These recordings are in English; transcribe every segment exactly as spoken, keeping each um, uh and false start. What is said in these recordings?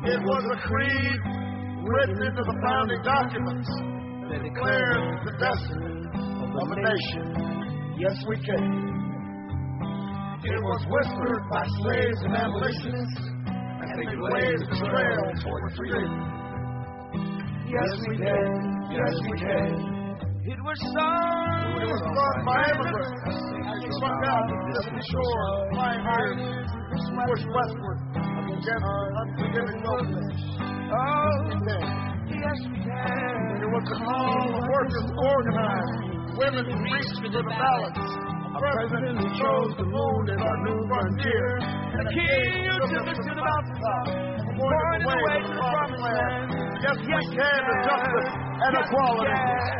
It was a creed written into the founding documents that declared the destiny of a nation. Yes, we can. It was whispered by slaves and abolitionists, and they blazed the trail toward freedom. Yes, we can. Yes, we can. It was sung. It was sung by immigrants as they struck out the distant shore, pioneers who pushed westward against unforgiving wilderness. Oh, yes, we can. It was the call of workers to organize, women who reached for the balance, a president who chose the moon as our new frontier, and a king who took us to the mountaintop, pointed the way to the promised land. Yes, we can to justice and equality.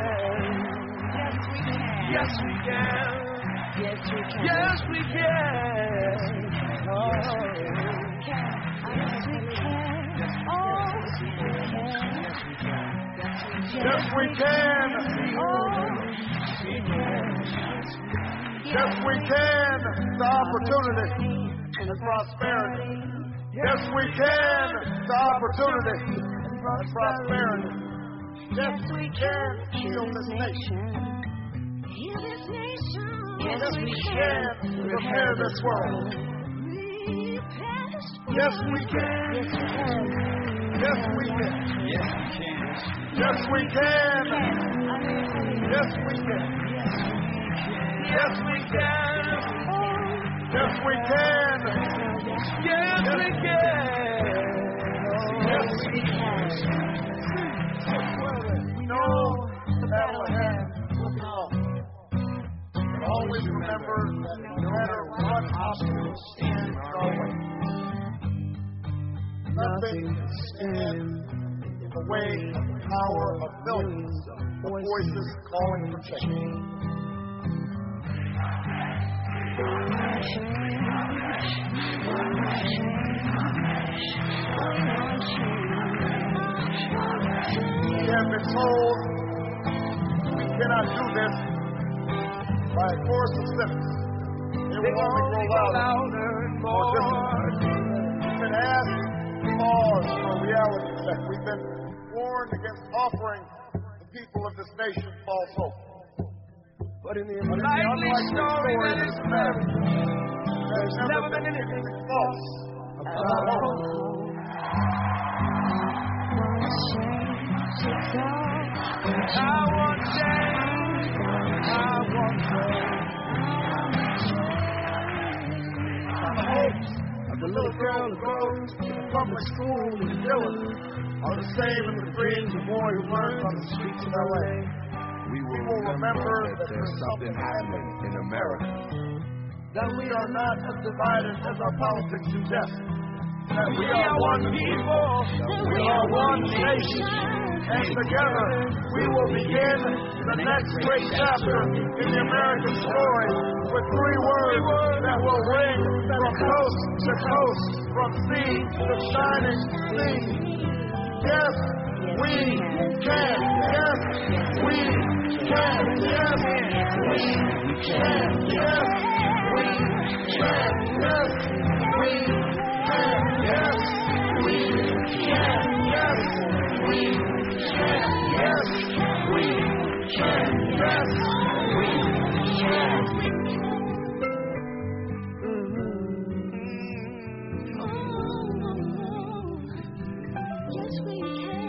Yes, we can. Yes, we can. Yes, we can. Yes, we can. Oh, Yes, we can. Yes, we can. The opportunity and prosperity. Yes, we can. The opportunity and prosperity. Yes, we can heal this nation. Yes, Yes, we we can. can repair this world. Yes, we can. Yes, we can. Yes, we can. Yes, we can. Yes, we can. Yes, we can. Yes, we can. Yes, we can. We know the battle ahead will be long. But always remember that no matter what obstacles stand in our way, nothing can stand in the way of the power of millions of voices calling for change. We have been told we cannot do this by a chorus of cynics. It will only grow louder and more distant. We've been asked to pause for a reality check. We've been warned against offering the people of this nation false hope. But in the But in the unlikely unlikely story that story is of America, there's never been anything false about hope. I want change. I want change. The hopes of the little girl who goes to the public school in the village are the same as the dreams of the boy who learns on the streets of L A. We will will remember remember that that there's something happening in America. That we are not as divided as our politics suggest. That we We are are one one people. We are one nation. And together we will begin the next great chapter in the American story with three words that will ring from coast to coast, from sea to shining sea. Yes, we can. Yes, we can. Yes, we can. Yes, we can. Yes, we can. Yes, we can. Yes, we can. Yes, we can. Yes, we Yes, we can.